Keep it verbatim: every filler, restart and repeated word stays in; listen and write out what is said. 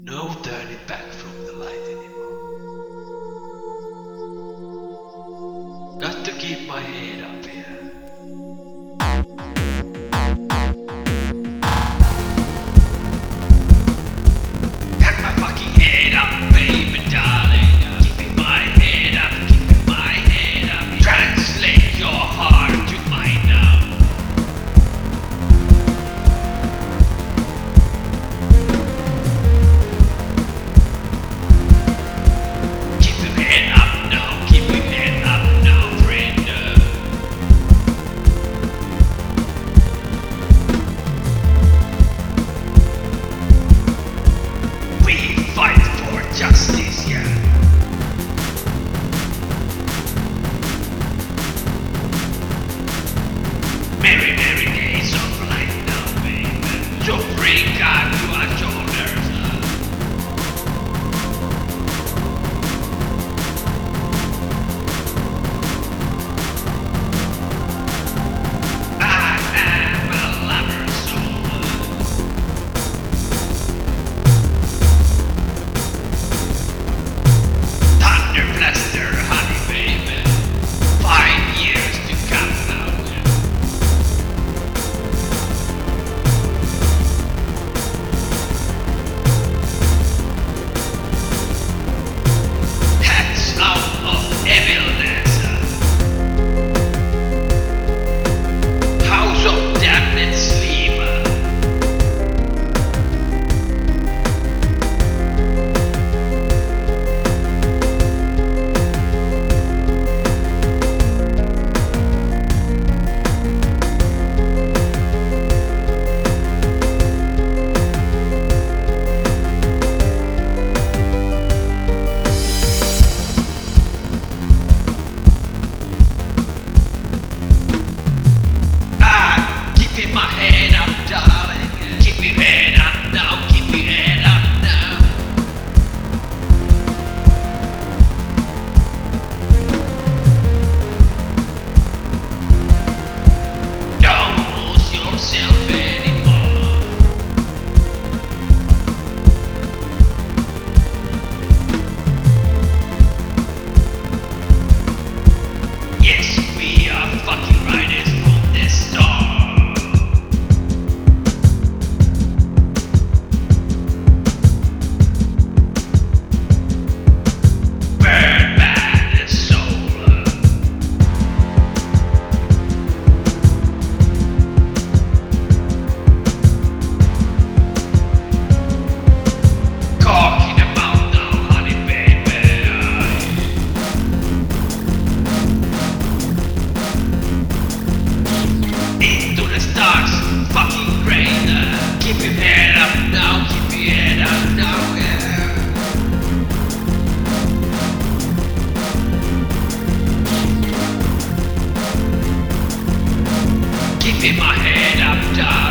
No turning back from the light anymore. Got to keep my head up here. Got my fucking head up, baby darling. Keeping my head up, keeping my head up. Translate your heart to mine now. Keep your head up now, keep your head up now, friend. We fight for justice, yeah. Merry, merry days of life now, baby. So bring God to our shoulders. I am a lover's soul. Thunder blaster, honey, baby. Five years to come now. Hats out of evilness. House of damned sleep. Ah, keeping my head up, darling. Keep your head up now, keep your head up now. Don't lose yourself anymore. Yes, we are fucking riders from the start. Burn by the soul. Cock in the mouth now, honey baby. Into the stars, fucking rain. Keep your head up now, keep your head up now, yeah. Keeping my head up, darling.